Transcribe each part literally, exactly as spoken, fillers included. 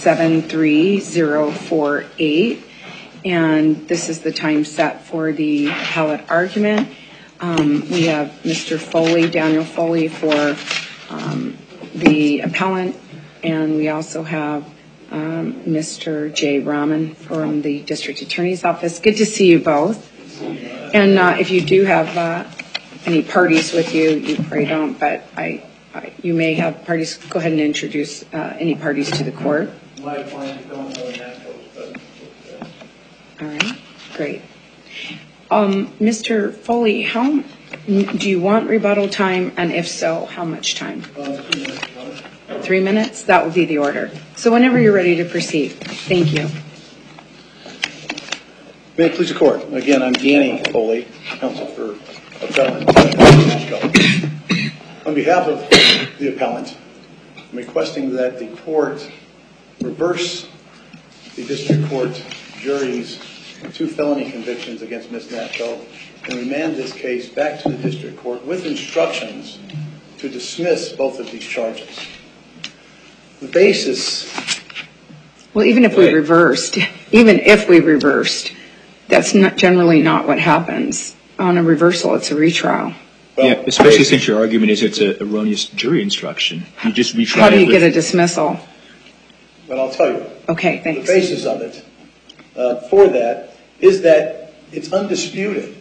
seven three zero four eight. And this is the time set for the appellate argument. Um, we have Mister Foley, Daniel Foley, for um, the appellant, and we also have um, Mister Jay Rahman from the District Attorney's Office. Good to see you both. And uh, if you do have uh, any parties with you, you probably don't, but I, I, you may have parties. Go ahead and introduce uh, any parties to the court. My client don't know that. All right, great. Um, Mister Foley, how do you want rebuttal time, and if so, how much time? Um, three minutes. Three minutes? That will be the order. So whenever you're ready to proceed. Thank you. May it please the court. Again, I'm Danny Foley, counsel for appellant. On behalf of the appellant, I'm requesting that the court reverse the district court jury's two felony convictions against Miz Natko and remand this case back to the district court with instructions to dismiss both of these charges. The basis... Well, even if we reversed, even if we reversed, that's not generally not what happens. On a reversal, it's a retrial. Well, yeah, especially since your argument is it's an erroneous jury instruction. You just retry How do you it get a dismissal? But I'll tell you. Okay, thanks. The basis of it uh, for that is that it's undisputed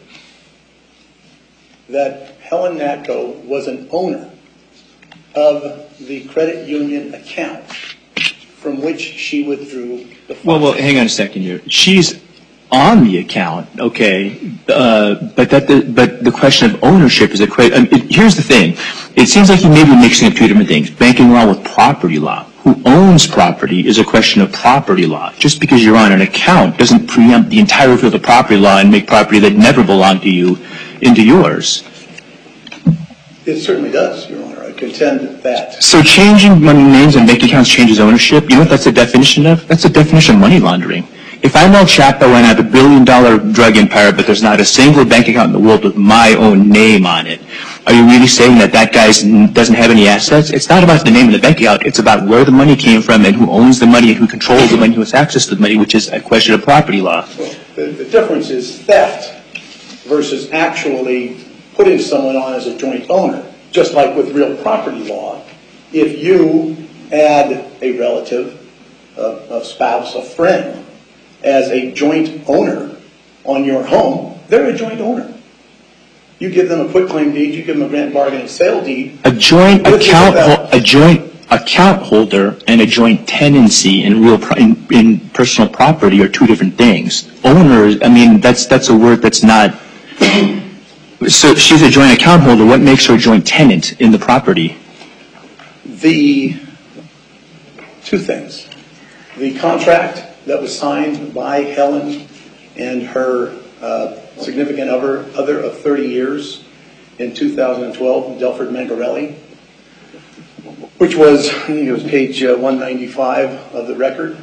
that Helen Natko was an owner of the credit union account from which she withdrew the funds. Well, well, hang on a second here. She's on the account, okay, uh, but that the but the question of ownership is a question. I mean, it, here's the thing: it seems like you may be mixing up two different things: banking law with property law. Who owns property is a question of property law. Just because you're on an account doesn't preempt the entire field of property law and make property that never belonged to you into yours. It certainly does, Your Honor. I contend that. So changing money names and bank accounts changes ownership. You know what that's a definition of? That's a definition of money laundering. If I'm El Chapo and I have a billion dollar drug empire, but there's not a single bank account in the world with my own name on it, are you really saying that that guy doesn't have any assets? It's not about the name of the bank account. It's about where the money came from and who owns the money and who controls the money, who has access to the money, which is a question of property law. Well, the, the difference is theft versus actually putting someone on as a joint owner. Just like with real property law, if you add a relative, a, a spouse, a friend, as a joint owner on your home, they're a joint owner. You give them a quitclaim deed, you give them a grant bargaining sale deed. A joint account, a joint account holder and a joint tenancy in real in, in personal property are two different things. Owners, I mean, that's that's a word that's not. So she's a joint account holder. What makes her a joint tenant in the property? The two things: the contract that was signed by Helen and her uh, significant other, other of thirty years in two thousand twelve, Delford Mangarelli, which was, I think it was page uh, one ninety-five of the record,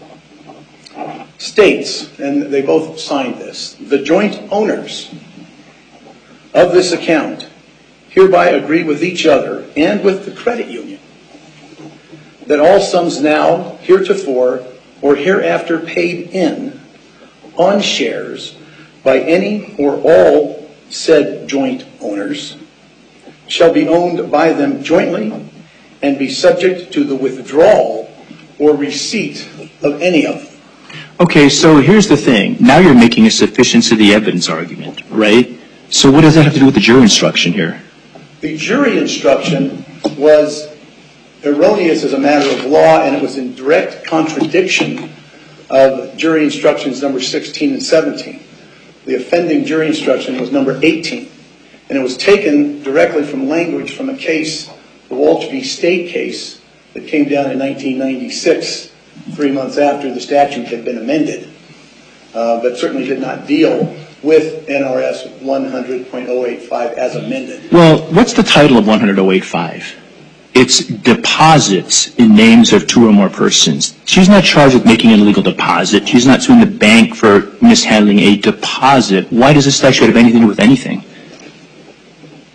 states, and they both signed this, the joint owners of this account hereby agree with each other and with the credit union that all sums now, heretofore, or hereafter paid in on shares by any or all said joint owners shall be owned by them jointly and be subject to the withdrawal or receipt of any of them. Okay, so here's the thing. Now you're making a sufficiency of the evidence argument, right? So what does that have to do with the jury instruction here? The jury instruction was erroneous as a matter of law, and it was in direct contradiction of jury instructions number sixteen and seventeen. The offending jury instruction was number eighteen, and it was taken directly from language from a case, the Walsh v. State case, that came down in nineteen ninety-six, three months after the statute had been amended, uh, but certainly did not deal with N R S one hundred point oh eight five as amended. Well, what's the title of one hundred point oh eight five? It's deposits in names of two or more persons. She's not charged with making an illegal deposit. She's not suing the bank for mishandling a deposit. Why does this statute have anything to do with anything?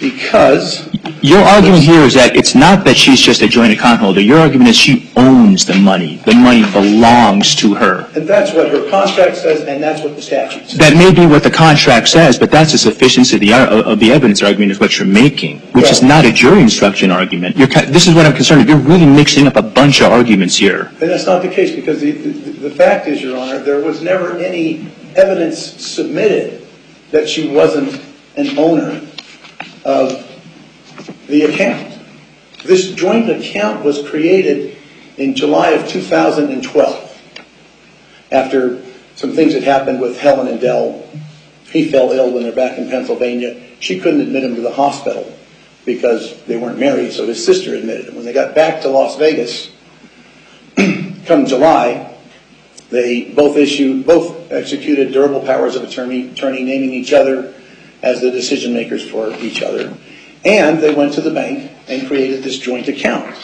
because... Your argument here is that it's not that she's just a joint account holder. Your argument is she owns the money. The money belongs to her. And that's what her contract says, and that's what the statute says. That may be what the contract says, but that's a sufficiency of the, of the evidence argument is what you're making, which right. is not a jury instruction argument. You're, this is what I'm concerned with. You're really mixing up a bunch of arguments here. And that's not the case, because the, the, the fact is, Your Honor, there was never any evidence submitted that she wasn't an owner of the account. This joint account was created in July of two thousand twelve after some things had happened with Helen and Dell. He fell ill when they're back in Pennsylvania. She couldn't admit him to the hospital because they weren't married, so his sister admitted him. When they got back to Las Vegas, come July, they both issued, both executed durable powers of attorney, attorney naming each other as the decision makers for each other. And they went to the bank and created this joint account.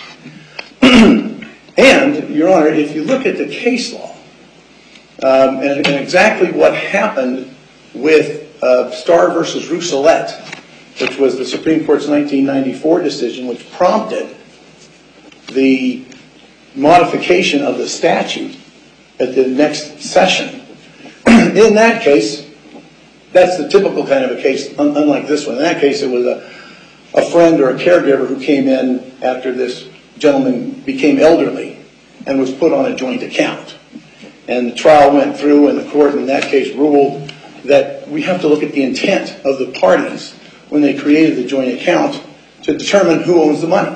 And, Your Honor, if you look at the case law, um, and, and exactly what happened with uh, Starr versus Rousselette, which was the Supreme Court's nineteen ninety-four decision, which prompted the modification of the statute at the next session. In that case, that's the typical kind of a case, un- unlike this one. In that case, it was a a friend or a caregiver who came in after this gentleman became elderly and was put on a joint account. And the trial went through, and the court in that case ruled that we have to look at the intent of the parties when they created the joint account to determine who owns the money.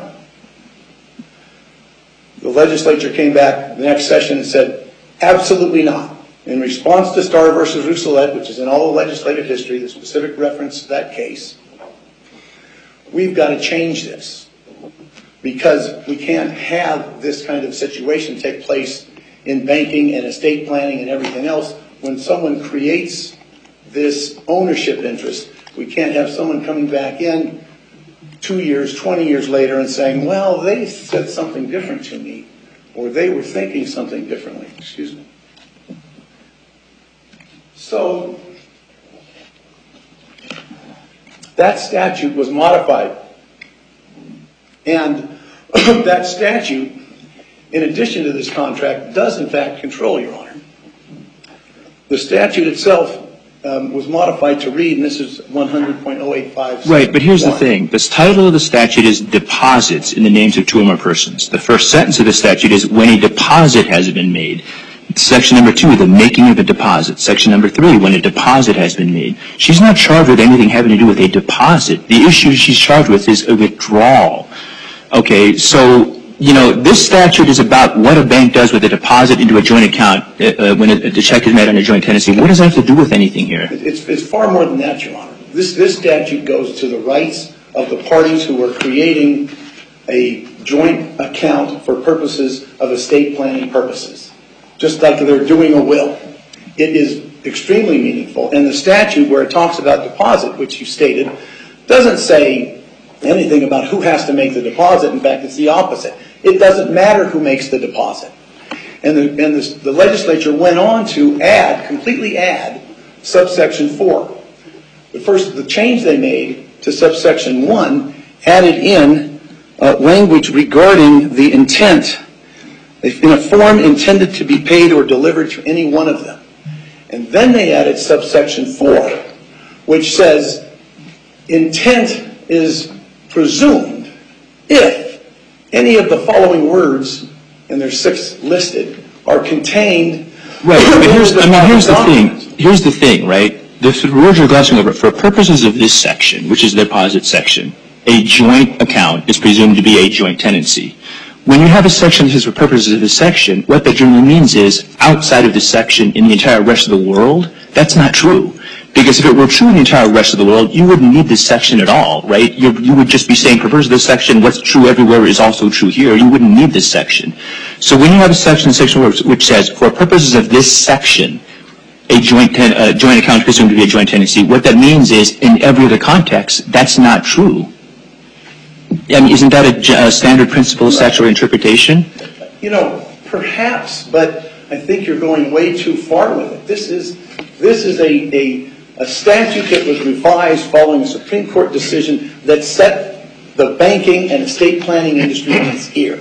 The legislature came back the next session and said, absolutely not. In response to Starr versus Rousselette, which is in all the legislative history, the specific reference to that case, we've got to change this because we can't have this kind of situation take place in banking and estate planning and everything else. When someone creates this ownership interest, we can't have someone coming back in two years, twenty years later and saying, well, they said something different to me, or they were thinking something differently. Excuse me. So that statute was modified. And that statute, in addition to this contract, does in fact control, Your Honor. The statute itself um, was modified to read, and this is one hundred point oh eight five. Right, but here's the thing. The title of the statute is deposits in the names of two or more persons. The first sentence of the statute is when a deposit has been made. Section number two, the making of a deposit. Section number three, when a deposit has been made. She's not charged with anything having to do with a deposit. The issue she's charged with is a withdrawal. Okay, so, you know, this statute is about what a bank does with a deposit into a joint account uh, when a, a check is made on a joint tenancy. What does that have to do with anything here? It's, it's far more than that, Your Honor. This, this statute goes to the rights of the parties who are creating a joint account for purposes of estate planning purposes. Just like they're doing a will. It is extremely meaningful. And the statute where it talks about deposit, which you stated, doesn't say anything about who has to make the deposit. In fact, it's the opposite. It doesn't matter who makes the deposit. And the, and the, the legislature went on to add, completely add, subsection four. But first, the change they made to subsection one added in uh, language regarding the intent in a form intended to be paid or delivered to any one of them. And then they added subsection four, which says intent is presumed if any of the following words, and there's six listed, are contained. Right, but here's, I mean, here's the thing. Here's the thing, right? The words you're glossing over, for purposes of this section, which is the deposit section, a joint account is presumed to be a joint tenancy. When you have a section that says for purposes of this section, what that generally means is outside of this section in the entire rest of the world, that's not true. Because if it were true in the entire rest of the world, you wouldn't need this section at all, right? You, you would just be saying for purposes of this section, what's true everywhere is also true here. You wouldn't need this section. So when you have a section, section which says for purposes of this section, a joint, ten, uh, joint account is presumed to be a joint tenancy, what that means is in every other context, that's not true. I mean, isn't that a, a standard principle of statutory interpretation? You know, perhaps, but I think you're going way too far with it. This is this is a, a a statute that was revised following a Supreme Court decision that set the banking and estate planning industry on its ear.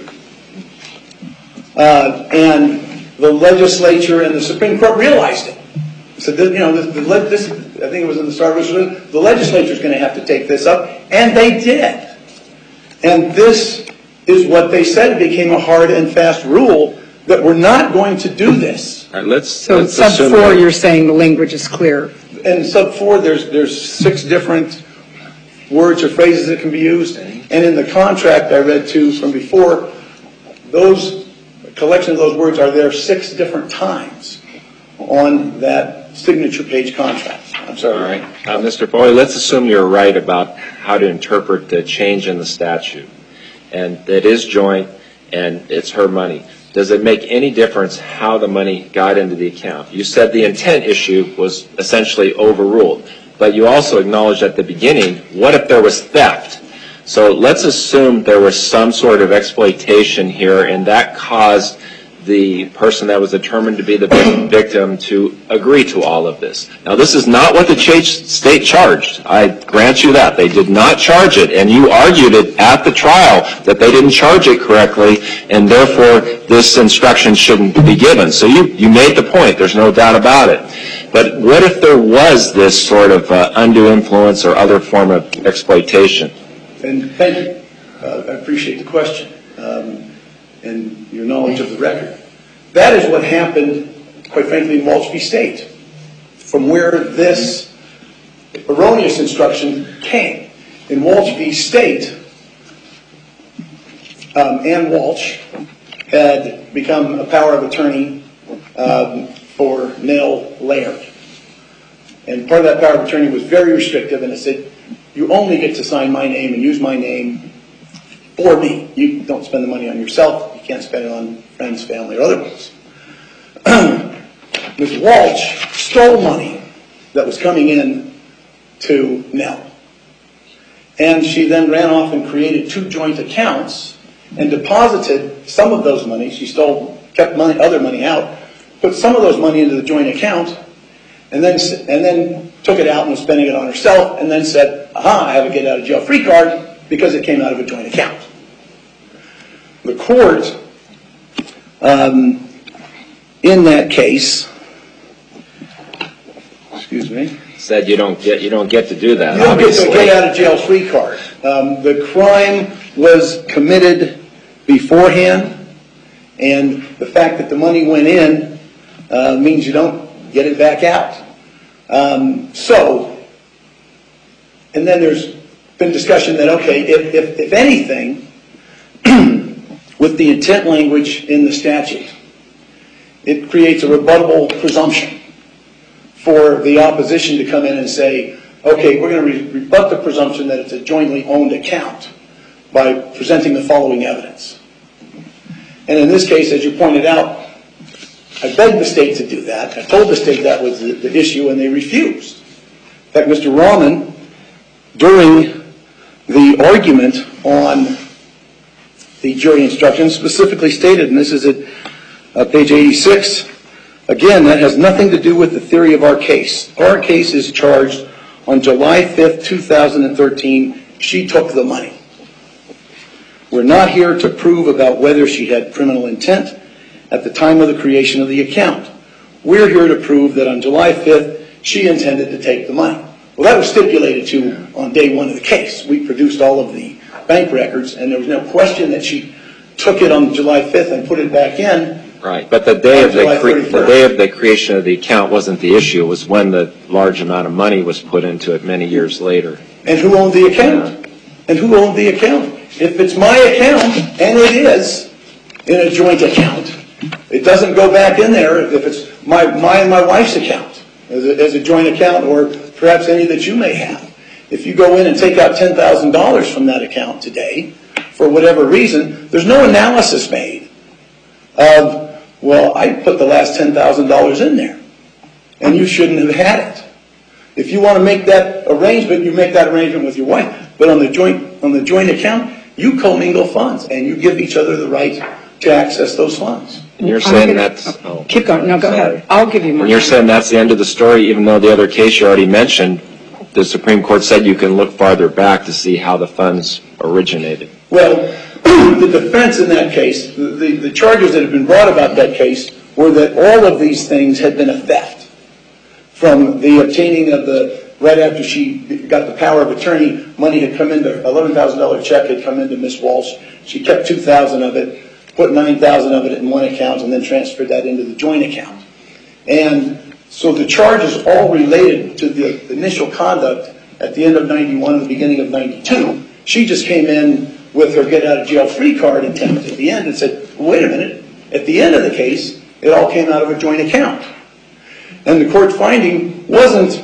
Uh, and the legislature and the Supreme Court realized it. So, the, you know, the, the, this, I think it was in the start of the, the legislature is going to have to take this up, and they did. And this is what they said. It became a hard and fast rule that we're not going to do this. All right, let's, So in let's sub assume four, that- you're saying the language is clear. In sub four, there's there's six different words or phrases that can be used, and in the contract I read to from before, those collection of those words are there six different times on that signature page contract. I'm sorry. All right. Uh, Mister Foley, let's assume you're right about how to interpret the change in the statute, and it is joint, and it's her money. Does it make any difference how the money got into the account? You said the intent issue was essentially overruled, but you also acknowledged at the beginning, what if there was theft? So let's assume there was some sort of exploitation here, and that caused the person that was determined to be the victim to agree to all of this. Now, this is not what the state charged. I grant you that. They did not charge it, and you argued it at the trial that they didn't charge it correctly, and therefore this instruction shouldn't be given. So you, you made the point. There's no doubt about it. But what if there was this sort of uh, undue influence or other form of exploitation? And thank you. Uh, I appreciate the question. Um, and your knowledge of the record. That is what happened, quite frankly, in Walsh v. State, from where this erroneous instruction came. In Walsh v. State, um, Ann Walsh had become a power of attorney um, for Nell Laird. And part of that power of attorney was very restrictive, and it said, you only get to sign my name and use my name for me. You don't spend the money on yourself. You can't spend it on friends, family, or otherwise. Miz Walsh stole money that was coming in to Nell. And she then ran off and created two joint accounts and deposited some of those money. She stole, kept money, other money out, put some of those money into the joint account, and then, and then took it out and was spending it on herself, and then said, aha, I have a get out of jail free card, because it came out of a joint account. The court, um, in that case, excuse me, Said you don't get you don't get to do that. you don't obviously. get to get out of jail free card. Um, the crime was committed beforehand, and the fact that the money went in uh, means you don't get it back out. Um, so, and then there's been discussion that, okay, if, if, if anything, with the intent language in the statute, it creates a rebuttable presumption for the opposition to come in and say, okay, we're going to re- rebut the presumption that it's a jointly owned account by presenting the following evidence. And in this case, as you pointed out, I begged the state to do that. I told the state that was the, the issue, and they refused. In fact, Mister Rahman, during the argument on the jury instructions, specifically stated, and this is at uh, page eighty-six, again, that has nothing to do with the theory of our case. Our case is charged on July fifth, two thousand thirteen. She took the money. We're not here to prove about whether she had criminal intent at the time of the creation of the account. We're here to prove that on July fifth, she intended to take the money. Well, that was stipulated to on day one of the case. We produced all of the bank records, and there was no question that she took it on July fifth and put it back in. Right, but the day of the, July cre- the thirty-first. day of the creation of the account wasn't the issue. It was when the large amount of money was put into it many years later. And who owned the account? And who owned the account? If it's my account, and it is in a joint account, it doesn't go back in there if it's my, my and my wife's account as a, as a joint account, or perhaps any that you may have. If you go in and take out ten thousand dollars from that account today, for whatever reason, there's no analysis made of, well, I put the last ten thousand dollars in there, and you shouldn't have had it. If you want to make that arrangement, you make that arrangement with your wife. But on the joint on the joint account, you commingle funds, and you give each other the right to access those funds. And you're I'm saying gonna- that's... oh, Keep going. No, go sorry. ahead. I'll give you more. And you're saying that's the end of the story, even though the other case you already mentioned, the Supreme Court said you can look farther back to see how the funds originated. Well, the defense in that case, the, the, the charges that have been brought about that case were that all of these things had been a theft. From the obtaining of the, right after she got the power of attorney, money had come into, eleven thousand dollars check had come into Miss Walsh. She kept two thousand dollars of it, put nine thousand dollars of it in one account, and then transferred that into the joint account. And so the charges all related to the initial conduct at the end of ninety-one and the beginning of ninety-two. She just came in with her get-out-of-jail-free card attempt at the end and said, wait a minute, at the end of the case, it all came out of a joint account. And the court's finding wasn't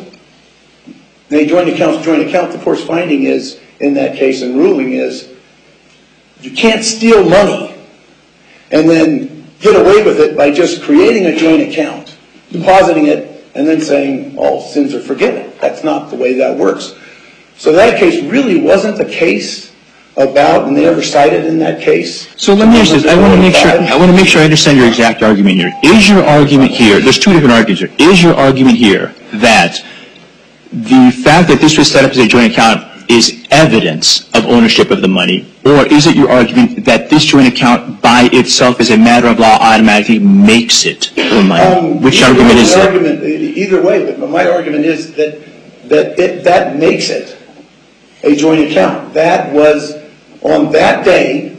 a joint account, joint account. The court's finding is, in that case and ruling is, you can't steal money and then get away with it by just creating a joint account, depositing it, and then saying all sins are forgiven. That's not the way that works. So that case really wasn't a case about, and they never cited in that case. So let me ask this. I want to make sure. I want to make sure I understand your exact argument here. Is your argument here? There's two different arguments here. Is your argument here that the fact that this was set up as a joint account is evidence of ownership of the money, or is it your argument that this joint account by itself, as a matter of law, automatically makes it her money? Um, Which argument is it? Argument, either way, but my argument is that that it, that makes it a joint account. That was on that day,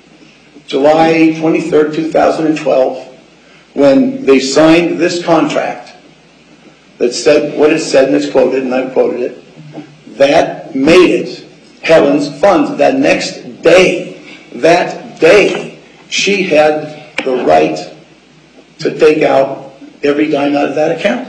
July twenty-third, two thousand twelve, when they signed this contract that said what it said, and it's quoted, and I've quoted it, that made it Helen's funds. That next day, that day, she had the right to take out every dime out of that account.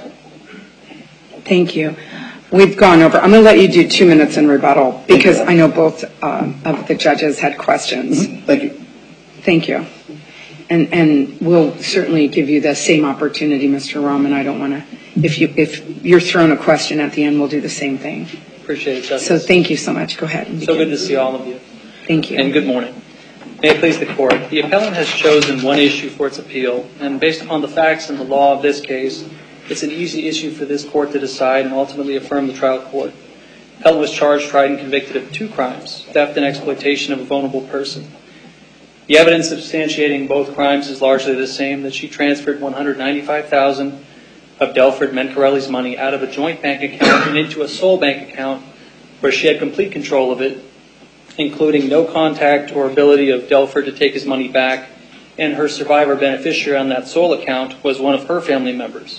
Thank you. We've gone over. I'm going to let you do two minutes in rebuttal because I know both um, of the judges had questions. Mm-hmm. Thank you. Thank you. And and we'll certainly give you the same opportunity, Mister Rahman. I don't want to, if, you, if you're thrown a question at the end, we'll do the same thing. Appreciate it, Justice. So thank you so much. Go ahead. So good to see all of you. Thank you. And good morning. May it please the Court. The appellant has chosen one issue for its appeal, and based upon the facts and the law of this case, it's an easy issue for this Court to decide and ultimately affirm the trial court. The appellant was charged, tried, and convicted of two crimes, theft and exploitation of a vulnerable person. The evidence substantiating both crimes is largely the same, that she transferred one hundred ninety-five thousand dollars of Delford Mencarelli's money out of a joint bank account and into a sole bank account where she had complete control of it, including no contact or ability of Delford to take his money back, and her survivor beneficiary on that sole account was one of her family members.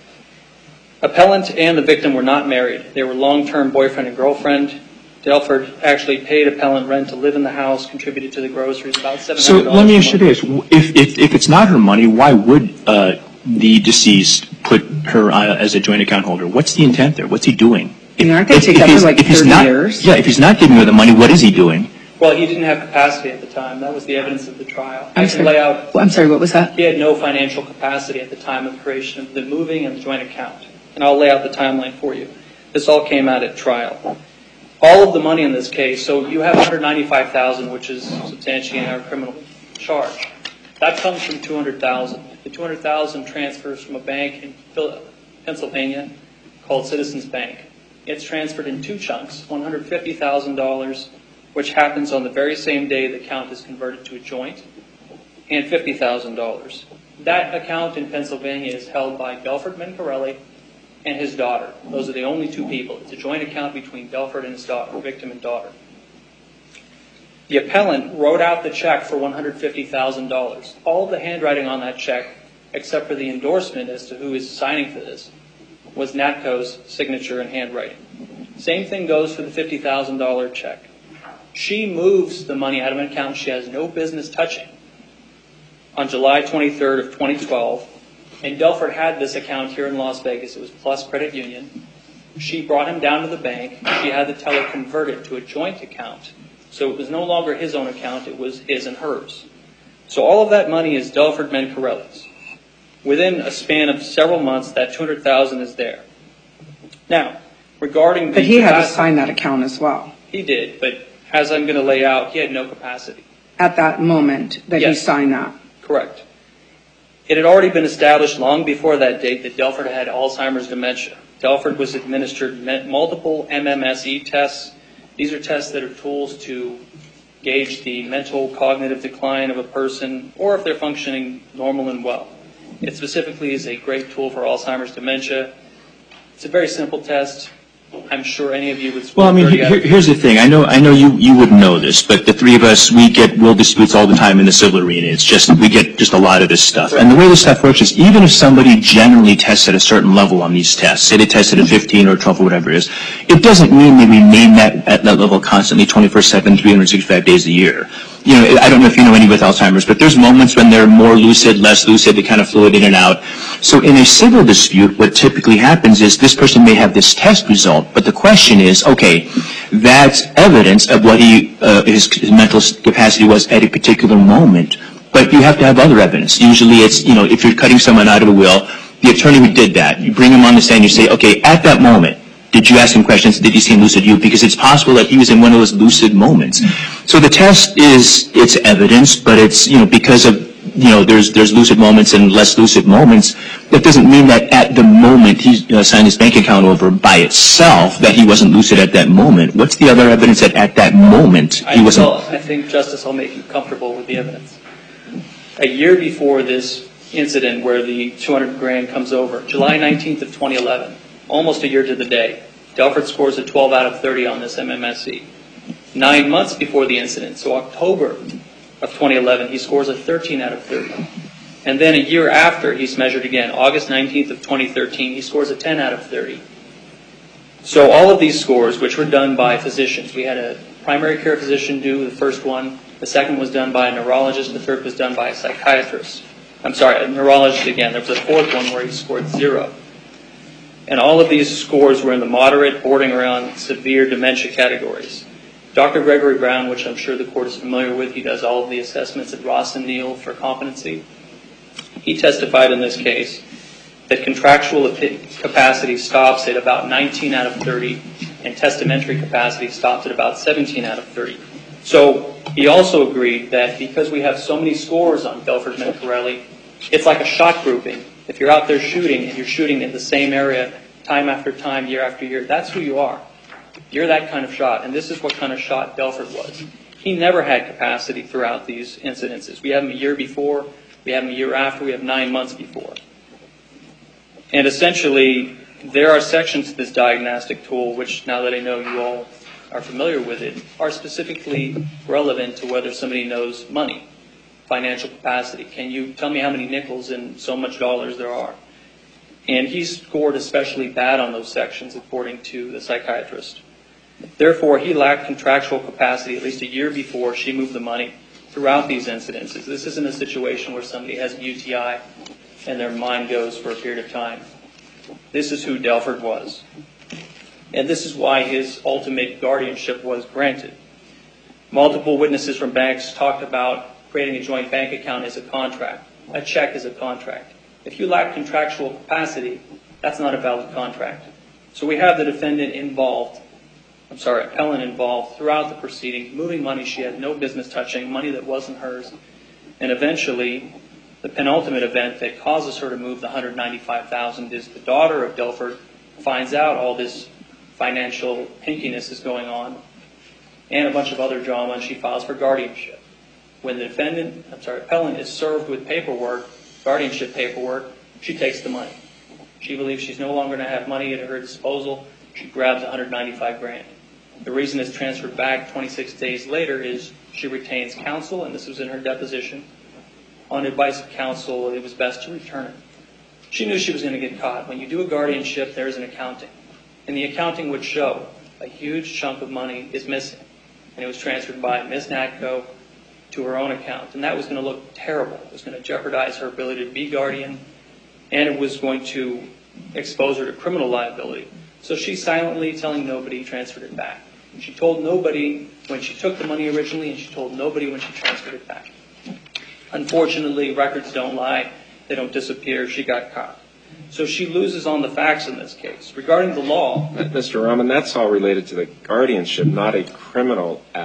Appellant and the victim were not married. They were long-term boyfriend and girlfriend. Delford actually paid appellant rent to live in the house, contributed to the groceries, about seven hundred dollars. So let me ask you this. If, if, if it's not her money, why would uh, the deceased put her uh, as a joint account holder? What's the intent there? What's he doing? And aren't they together like thirty not, years? Yeah, if he's not giving her the money, what is he doing? Well, he didn't have capacity at the time. That was the evidence of the trial. I I'm can sorry. lay out. Well, I'm sorry, what was that? He had no financial capacity at the time of creation of the moving and the joint account. And I'll lay out the timeline for you. This all came out at trial. All of the money in this case, so you have one hundred ninety-five thousand dollars, which is substantiating our criminal charge. That comes from two hundred thousand dollars. The two hundred thousand dollars transfers from a bank in Pennsylvania called Citizens Bank. It's transferred in two chunks, one hundred fifty thousand dollars, which happens on the very same day the account is converted to a joint, and fifty thousand dollars. That account in Pennsylvania is held by Delford Mencarelli and his daughter. Those are the only two people. It's a joint account between Delford and his daughter, victim and daughter. The appellant wrote out the check for one hundred fifty thousand dollars. All of the handwriting on that check, except for the endorsement as to who is signing for this, was NATCO's signature and handwriting. Same thing goes for the fifty thousand dollars check. She moves the money out of an account she has no business touching on July twenty-third of twenty twelve. And Delford had this account here in Las Vegas. It was Plus Credit Union. She brought him down to the bank. She had the teller convert it to a joint account. So it was no longer his own account. It was his and hers. So all of that money is Delford Mencarelli's. Within a span of several months, that two hundred thousand dollars is there. Now, regarding the But he had to capacity- sign that account as well. He did, but as I'm going to lay out, he had no capacity. at that moment that he Yes. signed that. Correct. It had already been established long before that date that Delford had Alzheimer's dementia. Delford was administered multiple M M S E tests. These are tests that are tools to gauge the mental cognitive decline of a person or if they're functioning normal and well. It specifically is a great tool for Alzheimer's dementia. It's a very simple test. I'm sure any of you would score Well, I mean, thirty out here, of here's the thing. I know, I know you, you wouldn't know this, but the three of us, we get will disputes all the time in the civil arena. It's just, we get just a lot of this stuff. And the way this stuff works is even if somebody generally tests at a certain level on these tests, say they tested at fifteen or twelve or whatever it is, it doesn't mean they remain that, at that level constantly twenty-four seven, three hundred sixty-five days a year. You know, I don't know if you know any with Alzheimer's, but there's moments when they're more lucid, less lucid, they kind of fluid in and out. So in a civil dispute, what typically happens is this person may have this test result, but the question is, okay, that's evidence of what he, uh, his, his mental capacity was at a particular moment, but you have to have other evidence. Usually it's, you know, if you're cutting someone out of a will, the attorney who did that, you bring him on the stand, you say, okay, at that moment, did you ask him questions? Did he seem lucid to you? Because it's possible that he was in one of those lucid moments. So the test is, it's evidence, but it's, you know, because of, you know, there's there's lucid moments and less lucid moments. That doesn't mean that at the moment he you know, signed his bank account over by itself that he wasn't lucid at that moment. What's the other evidence that at that moment he I, wasn't? well, I think, Justice, I'll make you comfortable with the evidence. A year before this incident where the two hundred grand comes over, July nineteenth of twenty eleven, almost a year to the day, Delford scores a twelve out of thirty on this M M S E. Nine months before the incident, so October of twenty eleven, he scores a thirteen out of thirty. And then a year after, he's measured again, August nineteenth of twenty thirteen, he scores a ten out of thirty. So all of these scores, which were done by physicians, we had a primary care physician do the first one, the second was done by a neurologist, the third was done by a psychiatrist. I'm sorry, a neurologist again. There was a fourth one where he scored zero. And all of these scores were in the moderate, bordering around severe dementia categories. Doctor Gregory Brown, which I'm sure the court is familiar with, he does all of the assessments at Ross and Neal for competency. He testified in this case that contractual capacity stops at about nineteen out of thirty, and testamentary capacity stops at about seventeen out of thirty. So he also agreed that because we have so many scores on Delford-Mencarelli, it's like a shot grouping. If you're out there shooting and you're shooting in the same area time after time, year after year, that's who you are. You're that kind of shot, and this is what kind of shot Delford was. He never had capacity throughout these incidences. We have him a year before, we have him a year after, we have nine months before. And essentially, there are sections of this diagnostic tool, which now that I know you all are familiar with it, are specifically relevant to whether somebody knows money, financial capacity. Can you tell me how many nickels and so much dollars there are? And he scored especially bad on those sections, according to the psychiatrist. Therefore, he lacked contractual capacity at least a year before she moved the money throughout these incidences. This isn't a situation where somebody has a U T I and their mind goes for a period of time. This is who Delford was. And this is why his ultimate guardianship was granted. Multiple witnesses from banks talked about creating a joint bank account as a contract. A check is a contract. If you lack contractual capacity, that's not a valid contract. So we have the defendant involved, I'm sorry, appellant involved throughout the proceeding, moving money she had no business touching, money that wasn't hers, and eventually the penultimate event that causes her to move the one hundred ninety-five thousand dollars is the daughter of Delford finds out all this financial pinkiness is going on and a bunch of other drama, and she files for guardianship. When the defendant, I'm sorry, appellant is served with paperwork, guardianship paperwork, she takes the money. She believes she's no longer going to have money at her disposal. She grabs one hundred ninety-five grand. The reason it's transferred back twenty-six days later is she retains counsel, and this was in her deposition. On advice of counsel, it was best to return it. She knew she was going to get caught. When you do a guardianship, there's an accounting. And the accounting would show a huge chunk of money is missing. And it was transferred by Miz Natco to her own account. And that was going to look terrible. It was going to jeopardize her ability to be guardian, and it was going to expose her to criminal liability. So she silently, telling nobody, transferred it back. She told nobody when she took the money originally, and she told nobody when she transferred it back. Unfortunately, records don't lie. They don't disappear. She got caught. So she loses on the facts in this case. Regarding the law... Mister Rahman, that's all related to the guardianship, not a criminal act.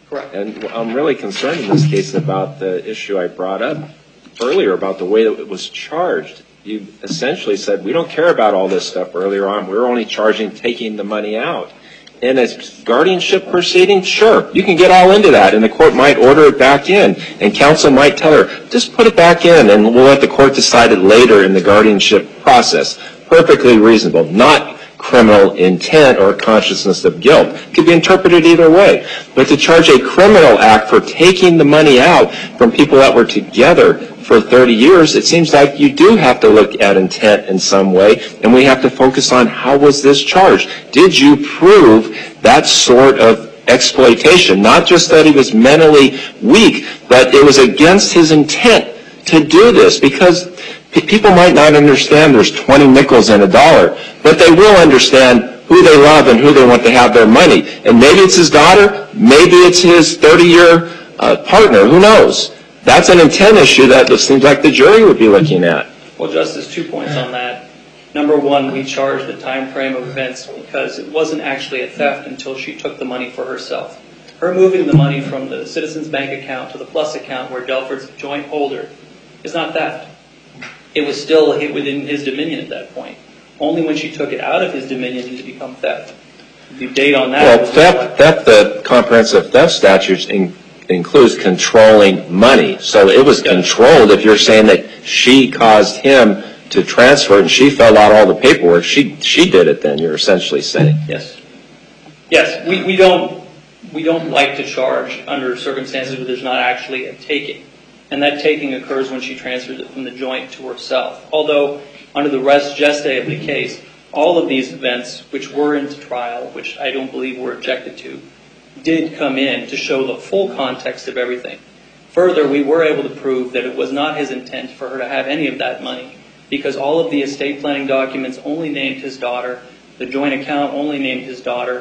Correct. And I'm really concerned in this case about the issue I brought up earlier about the way that it was charged. You essentially said, we don't care about all this stuff earlier on. We're only charging taking the money out. In a guardianship proceeding, sure, you can get all into that, and the court might order it back in, and counsel might tell her, just put it back in, and we'll let the court decide it later in the guardianship process. Perfectly reasonable, not criminal intent or consciousness of guilt. It could be interpreted either way. But to charge a criminal act for taking the money out from people that were together for thirty years, it seems like you do have to look at intent in some way, and we have to focus on how was this charged. Did you prove that sort of exploitation? Not just that he was mentally weak, but it was against his intent to do this, because p- people might not understand there's twenty nickels in a dollar, but they will understand who they love and who they want to have their money. And maybe it's his daughter, maybe it's his thirty-year uh, partner, who knows? That's an intent issue that it seems like the jury would be looking at. Well, Justice, two points on that. Number one, we charged the time frame of events because it wasn't actually a theft until she took the money for herself. Her moving the money from the Citizens Bank account to the Plus account, where Delford's a joint holder, is not theft. It was still within his dominion at that point. Only when she took it out of his dominion did it become theft. The date on that Well, was theft, theft, the comprehensive theft statutes in, includes controlling money. So it was controlled. If you're saying that she caused him to transfer and she filled out all the paperwork, she she did it then, you're essentially saying. Yes. Yes, we, we don't we don't like to charge under circumstances where there's not actually a taking. And that taking occurs when she transfers it from the joint to herself. Although, under the res geste of the case, all of these events, which were into trial, which I don't believe were objected to, did come in to show the full context of everything. Further, we were able to prove that it was not his intent for her to have any of that money, because all of the estate planning documents only named his daughter, the joint account only named his daughter,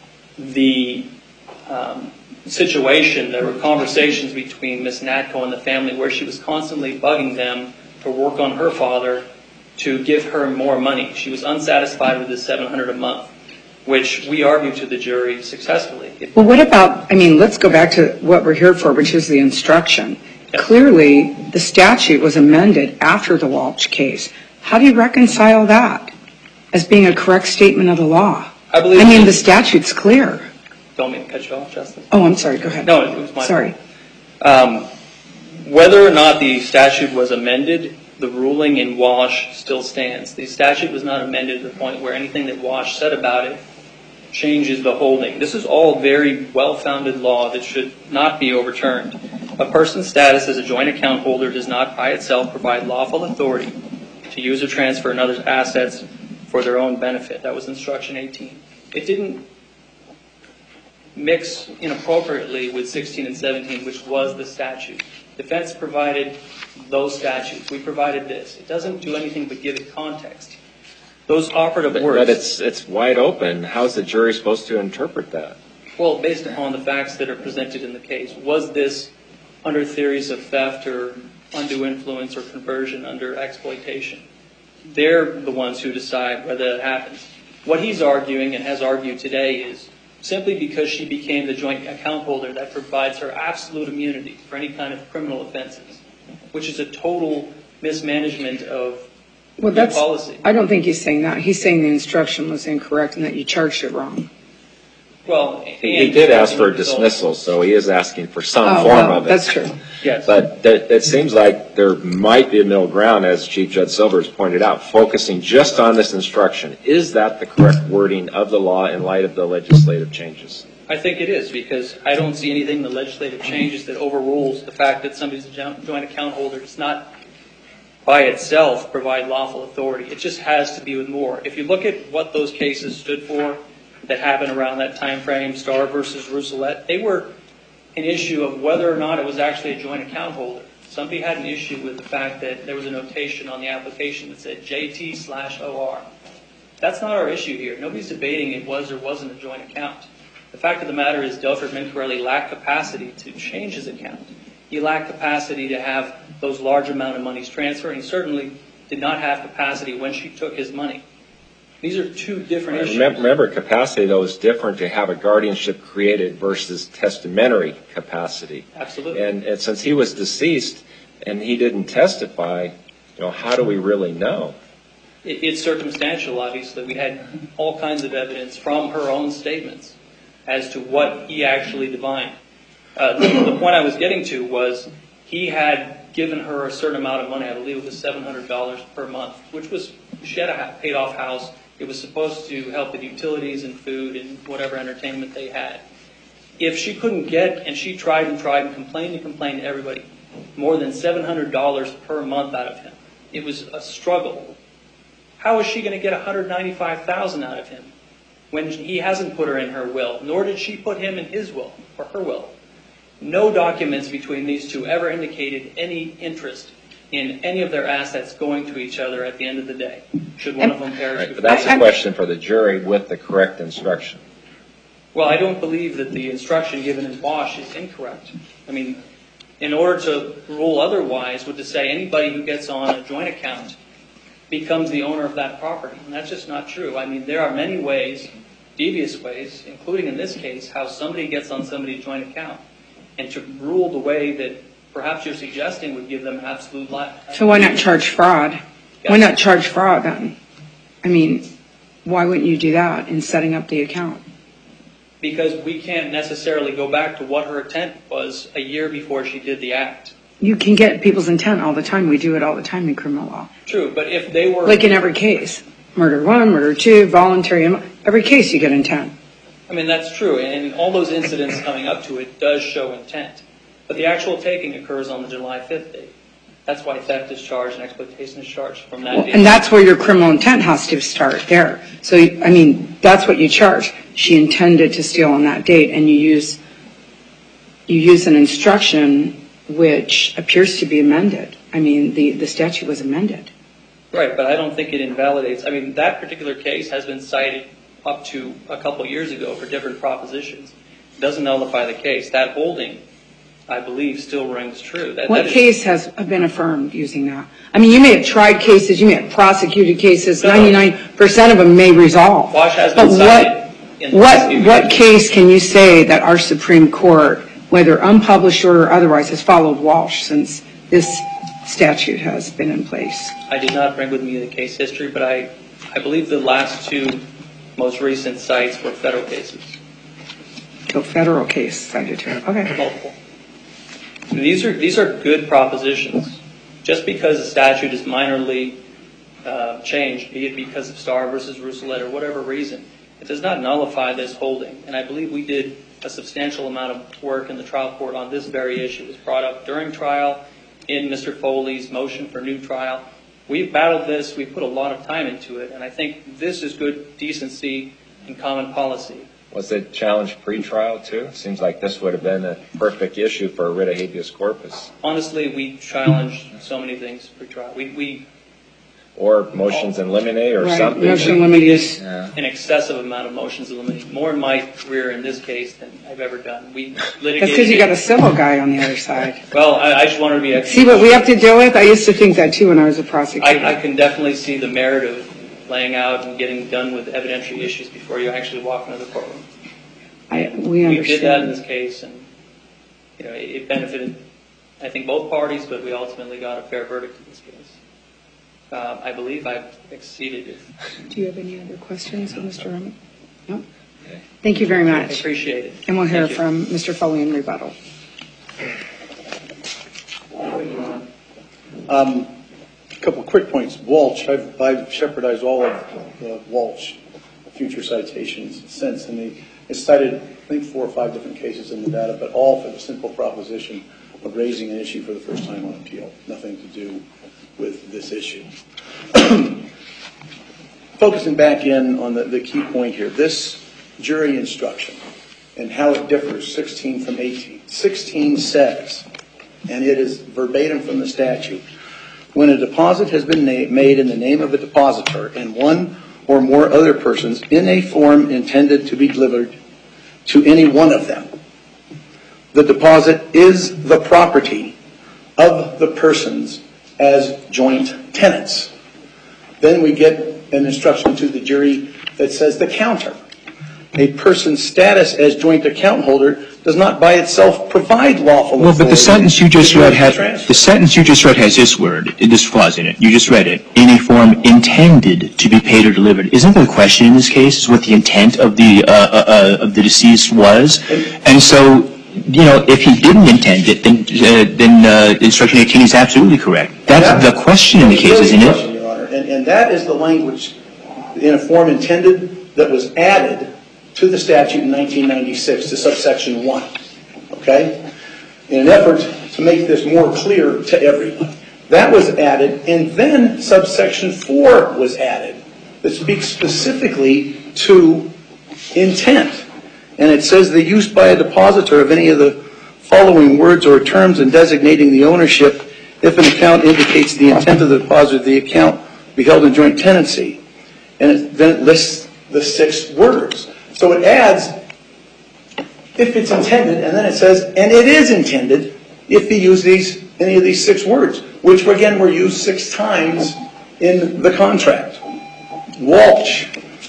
the um, situation, there were conversations between Miss Natko and the family where she was constantly bugging them to work on her father to give her more money. She was unsatisfied with the seven hundred dollars a month, which we argued to the jury successfully. Well, what about, I mean, let's go back to what we're here for, which is the instruction. Yes. Clearly, the statute was amended after the Walsh case. How do you reconcile that as being a correct statement of the law? I believe. I mean, the statute's clear. Don't mean to cut you off, Justice. Oh, I'm sorry. Go ahead. No, it was my Sorry. Um, whether or not the statute was amended, the ruling in Walsh still stands. The statute was not amended to the point where anything that Walsh said about it changes the holding. This is all very well-founded law that should not be overturned. A person's status as a joint account holder does not by itself provide lawful authority to use or transfer another's assets for their own benefit. That was instruction eighteen. It didn't mix inappropriately with sixteen and seventeen, which was the statute. Defense provided those statutes. We provided this. It doesn't do anything but give it context. Those operative But, words. but it's it's wide open. How's the jury supposed to interpret that? Well, based upon the facts that are presented in the case, was this under theories of theft or undue influence or conversion under exploitation? They're the ones who decide whether that happens. What he's arguing and has argued today is simply because she became the joint account holder, that provides her absolute immunity for any kind of criminal offenses, which is a total mismanagement of Well, the that's, policy. I don't think he's saying that. He's saying the instruction was incorrect and that you charged it wrong. Well, He, he did ask for a dismissal, so he is asking for some Oh, form well, of it. that's true. Yes. But that, that seems like there might be a middle ground, as Chief Judge Silvers pointed out, focusing just on this instruction. Is that the correct wording of the law in light of the legislative changes? I think it is, because I don't see anything in the legislative changes that overrules the fact that somebody's a joint account holder does not by itself provide lawful authority. It just has to be with more. If you look at what those cases stood for that happened around that time frame, Starr versus Rousselet, they were an issue of whether or not it was actually a joint account holder. Somebody had an issue with the fact that there was a notation on the application that said J T slash O R. That's not our issue here. Nobody's debating it was or wasn't a joint account. The fact of the matter is Delford Mincarelli lacked capacity to change his account. He lacked capacity to have those large amount of monies transferred, and he certainly did not have capacity when she took his money. These are two different issues. Remember, remember, capacity, though, is different to have a guardianship created versus testamentary capacity. Absolutely. And, and since he was deceased and he didn't testify, you know, how do we really know? It, it's circumstantial, obviously. We had all kinds of evidence from her own statements as to what he actually divined. Uh, the, the point I was getting to was he had given her a certain amount of money. I believe it was seven hundred dollars per month, which was, she had a paid-off house. It was supposed to help with utilities and food and whatever entertainment they had. If she couldn't get, and she tried and tried and complained and complained to everybody, more than seven hundred dollars per month out of him, it was a struggle. How is she going to get one hundred ninety-five thousand dollars out of him when he hasn't put her in her will, nor did she put him in his will, or her will? No documents between these two ever indicated any interest in any of their assets going to each other at the end of the day, should one of them perish. Right, but that's a question for the jury with the correct instruction. Well, I don't believe that the instruction given in Walsh is incorrect. I mean, in order to rule otherwise would to say anybody who gets on a joint account becomes the owner of that property. And that's just not true. I mean, there are many ways, devious ways, including in this case, how somebody gets on somebody's joint account. And to rule the way that perhaps you're suggesting would give them absolute life. So why not charge fraud? Yes. Why not charge fraud then? I mean, why wouldn't you do that in setting up the account? Because we can't necessarily go back to what her intent was a year before she did the act. You can get people's intent all the time. We do it all the time in criminal law. True, but if they were... Like in every case. Murder one, murder two, voluntary. Every case you get intent. I mean, that's true, and all those incidents coming up to it does show intent. But the actual taking occurs on the July fifth date. That's why theft is charged and exploitation is charged from that date. And that's where your criminal intent has to start there. So, I mean, that's what you charge. She intended to steal on that date, and you use you use an instruction which appears to be amended. I mean, the, the statute was amended. Right, but I don't think it invalidates. I mean, that particular case has been cited up to a couple years ago for different propositions. It doesn't nullify the case. That holding, I believe, still rings true. That, What that case is, has been affirmed using that? I mean, you may have tried cases, you may have prosecuted cases, No. ninety-nine percent of them may resolve. Wash has But been what, cited in what, the what case can you say that our Supreme Court, whether unpublished or otherwise, has followed Walsh since this statute has been in place? I did not bring with me the case history, but I, I believe the last two most recent cites were federal cases. So federal case cited here. Okay. Multiple. These are these are good propositions. Just because a statute is minorly uh, changed, be it because of Starr versus Rousselet or whatever reason, it does not nullify this holding. And I believe we did a substantial amount of work in the trial court on this very issue. It was brought up during trial in Mister Foley's motion for new trial. We've battled this. We've put a lot of time into it. And I think this is good decency and common policy. Was it challenged pre-trial, too? Seems like this would have been a perfect issue for a writ of habeas corpus. Honestly, we challenged so many things pre-trial. We, we Or motions in limine or Right. something. Motion in limine is- Yeah. an excessive amount of motions in limine, more in my career in this case than I've ever done. We litigated. That's because you got a civil guy on the other side. Well, I, I just wanted to be. Extra See what we have to deal with? I used to think that too when I was a prosecutor. I, I can definitely see the merit of laying out and getting done with evidentiary issues before you actually walk into the courtroom. I, we understand. We did that in this case, and you know, it, it benefited, I think, both parties, but we ultimately got a fair verdict in this case. Uh, I believe I've exceeded it. Do you have any other questions of Mister Roman? No? Thank you very I much. appreciate it. And we'll hear Thank you. from Mister Foley in rebuttal. Um, a couple quick points. Walsh, I've, I've shepherdized all of uh, Walsh future citations since, and they, they cited, I think, four or five different cases in Nevada, but all for the simple proposition of raising an issue for the first time on appeal. Nothing to do with this issue. Focusing back in on the, the key point here, this jury instruction and how it differs sixteen from eighteen. sixteen says, and it is verbatim from the statute, when a deposit has been na- made in the name of a depositor and one or more other persons in a form intended to be delivered to any one of them, the deposit is the property of the persons as joint tenants. Then we get an instruction to the jury that says the counter. A person's status as joint account holder does not by itself provide lawful authority. Well, but the sentence you just read had, transfer. the sentence you just read has this word, this clause in it. You just read it. In a form intended to be paid or delivered. Isn't the question in this case is what the intent of the, uh, uh, uh, of the deceased was? And so, you know, if he didn't intend it, then, uh, then, uh, instruction eighteen is absolutely correct. That's Yeah. the question in the case, isn't it? Question, Your Honor. And, and that is the language in a form intended that was added to the statute in nineteen ninety-six to subsection one, okay? In an effort to make this more clear to everyone. That was added, and then subsection four was added that speaks specifically to intent. And it says the use by a depositor of any of the following words or terms in designating the ownership if an account indicates the intent of the depositor, the account be held in joint tenancy. And it then lists the six words. So it adds, if it's intended, and then it says, and it is intended if you use these, any of these six words, which again were used six times in the contract. Walsh,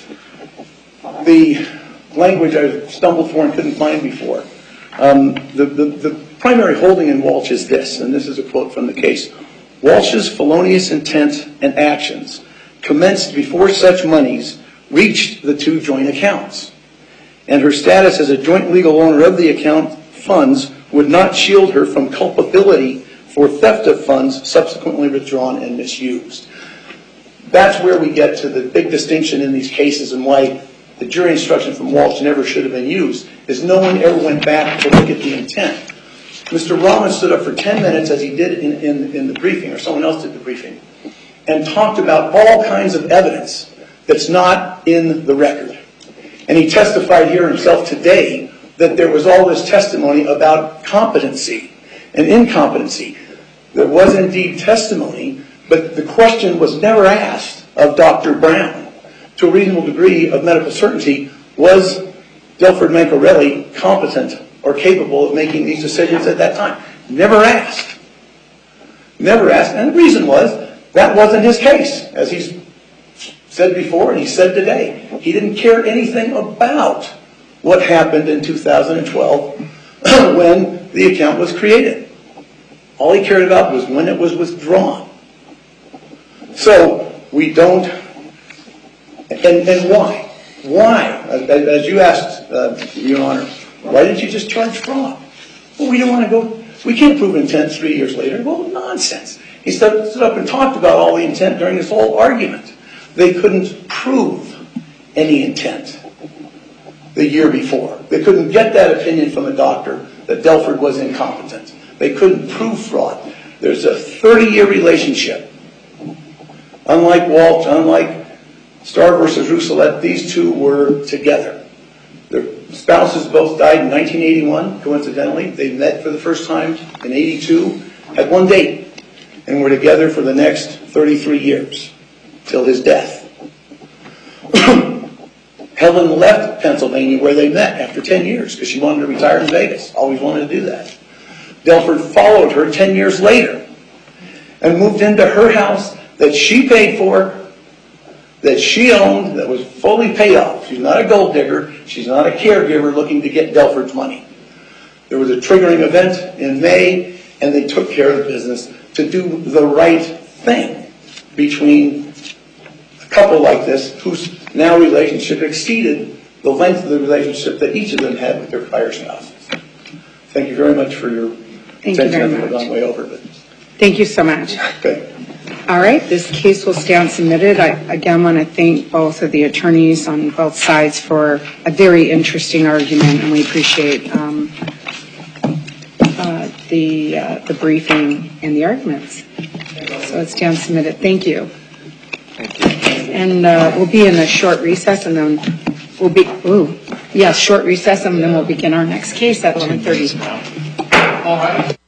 the language I stumbled for and couldn't find before. Um, the, the, the primary holding in Walsh is this, and this is a quote from the case. Walsh's felonious intent and actions commenced before such monies reached the two joint accounts, and her status as a joint legal owner of the account funds would not shield her from culpability for theft of funds subsequently withdrawn and misused. That's where we get to the big distinction in these cases and why the jury instruction from Walsh never should have been used, is no one ever went back to look at the intent. Mister Rahman stood up for ten minutes, as he did in, in, in the briefing, or someone else did the briefing, and talked about all kinds of evidence that's not in the record. And he testified here himself today that there was all this testimony about competency and incompetency. There was indeed testimony, but the question was never asked of Doctor Brown. To a reasonable degree of medical certainty, was Delford Mancarelli competent or capable of making these decisions at that time? Never asked. Never asked. And the reason was, that wasn't his case, as he's said before and he said today. He didn't care anything about what happened in two thousand twelve when the account was created. All he cared about was when it was withdrawn. So, we don't, and, and why? Why? As you asked, uh, Your Honor, why didn't you just charge fraud? Well, we don't want to go, we can't prove intent three years later. Well, nonsense. He stood, stood up and talked about all the intent during this whole argument. They couldn't prove any intent the year before. They couldn't get that opinion from a doctor that Delford was incompetent. They couldn't prove fraud. There's a thirty-year relationship. Unlike Walsh, unlike Starr versus Rousselet, these two were together. Their spouses both died in nineteen eighty-one, coincidentally. They met for the first time in eighty-two, had one date, and were together for the next thirty-three years, till his death. Helen left Pennsylvania where they met after ten years because she wanted to retire in Vegas, always wanted to do that. Delford followed her ten years later and moved into her house that she paid for, that she owned, that was fully paid off. She's not a gold digger. She's not a caregiver looking to get Delford's money. There was a triggering event in May, and they took care of the business to do the right thing between a couple like this whose now relationship exceeded the length of the relationship that each of them had with their prior spouses. Thank you very much for your Thank you very attention. I've much. gone way over, but Thank you so much. okay. All right, this case will stand submitted. I again want to thank both of the attorneys on both sides for a very interesting argument, and we appreciate um, uh, the uh, the briefing and the arguments. So it stands submitted. Thank you. Thank you. And uh, we'll be in a short recess, and then we'll be ooh yes, short recess, and then we'll begin our next case at eleven thirty. All right.